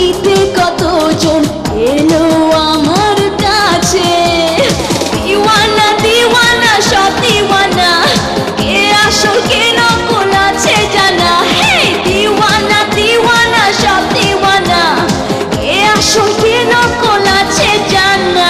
নিতে কতজন এলো আমার কাছে। দিওয়ানা দিওয়ানা সব দিওয়ানা, কে আসল কে নকল আছে জানা। হে দিওয়ানা দিওয়ানা সব দিওয়ানা, কে আসল কে নকল আছে জানা।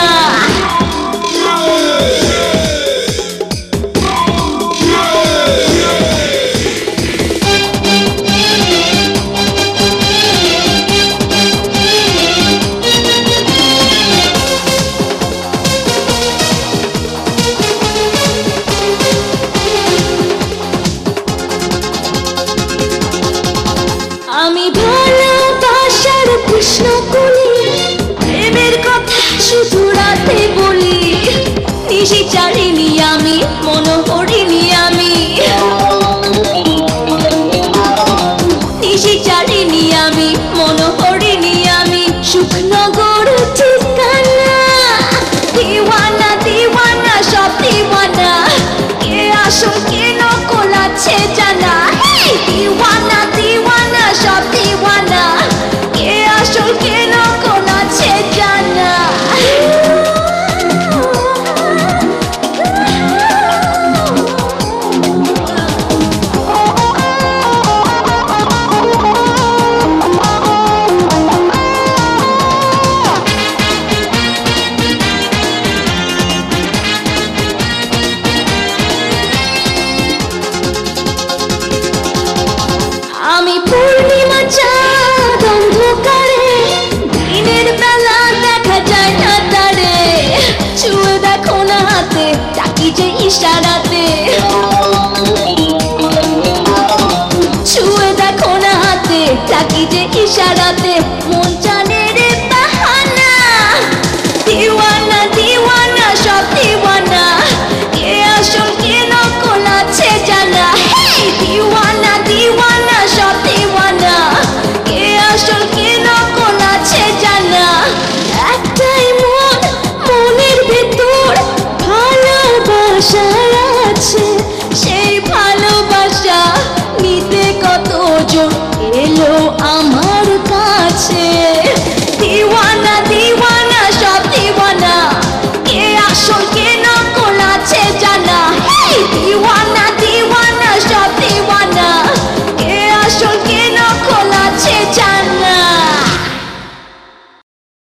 আমি ভালোবাসার কৃষ্ণ কলি, প্রেমের কথা শুধু রাতে বলি। নিশি চালিনি আমি, মন হরিনি আমি, নিশি চালিনি আমি, মন হরিনি আমি। সুখনগর ঠিকানা, দিওয়ানা দিওয়ানা সব দিওয়ানা, কে আসল কে নকল আছে জানা। দিওয়ানা দিওয়ানা সব দিওয়ানা, কে আসল কে নকল আছে জানা। আমি পূর্ণিমা চাঁদ অন্ধকারে, দিনের বেলা দেখা যায় না তারে। ছুঁয়ে দেখো না হাতে, ডাকি যে ইশারাতে। ছুঁয়ে দেখো না হাতে, ডাকি যে ইশারাতে। মন জানে রে বাহানা, দিওয়ানা দিওয়ানা সব দিওয়ানা, কে আসল কে নকল আছে জানা। দিওয়ানা দিওয়ানা সব দিওয়ানা, কে আসল কে নকল আছে জানা। একটাই মন, মনের ভেতর ভালোবাসা আছে, সেই ভালোবাসা নিতে কতজন এলো আমার কাছে। দিওয়ানা দিওয়ানা সব দিওয়ানা, কে আসল কে নকল আছে জানা। দিওয়ানা